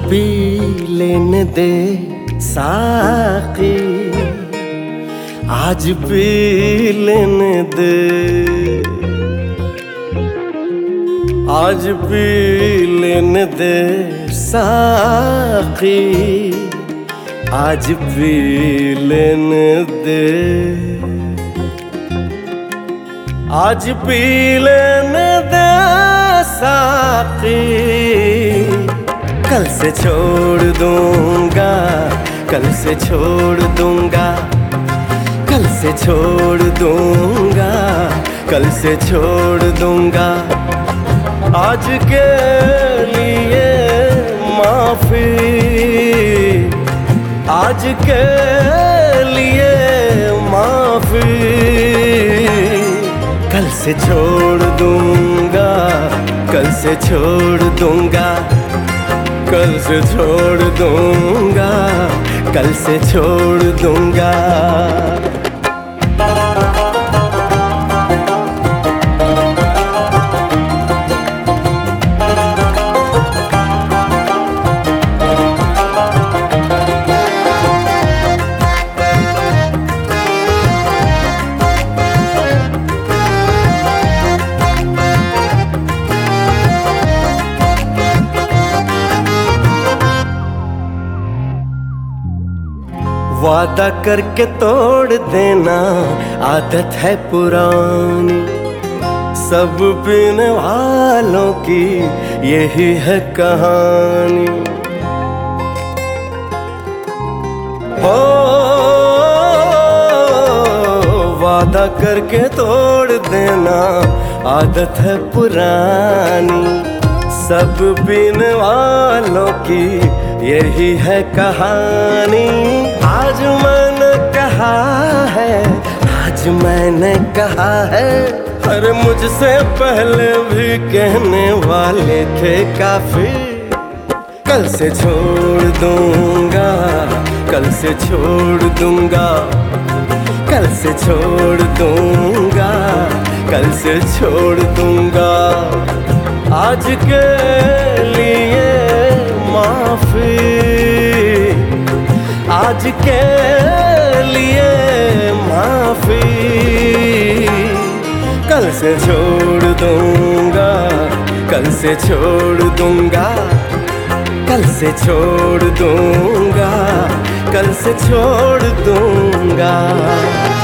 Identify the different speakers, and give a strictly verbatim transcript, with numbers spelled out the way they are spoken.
Speaker 1: P लेने दे साकी, आज पी लेने दे, आज पी लेने दे साकी, आज पी लेने दे, आज पी लेने दे साकी। कल से छोड़ दूंगा, कल से छोड़ दूंगा, कल से छोड़ दूंगा, कल से छोड़ दूंगा। आज के लिए माफी, आज के लिए माफी। कल से छोड़ दूंगा, कल से छोड़ दूंगा, कल से छोड़ दूंगा, कल से छोड़ दूंगा। वादा करके तोड़ देना आदत है पुरानी, सब पीने वालों की यही है कहानी। हो वादा करके तोड़ देना आदत है पुरानी, सब पीने वालों की यही है कहानी। आज मैंने कहा है, आज मैंने कहा है, अरे मुझसे पहले भी कहने वाले थे काफी। कल से छोड़ दूंगा, कल से छोड़ दूंगा, कल से छोड़ दूंगा, कल से छोड़ दूंगा। आज के लिए माफी, आज के लिए माफी। कल से छोड़ दूंगा, कल से छोड़ दूंगा, कल से छोड़ दूंगा, कल से छोड़ दूंगा।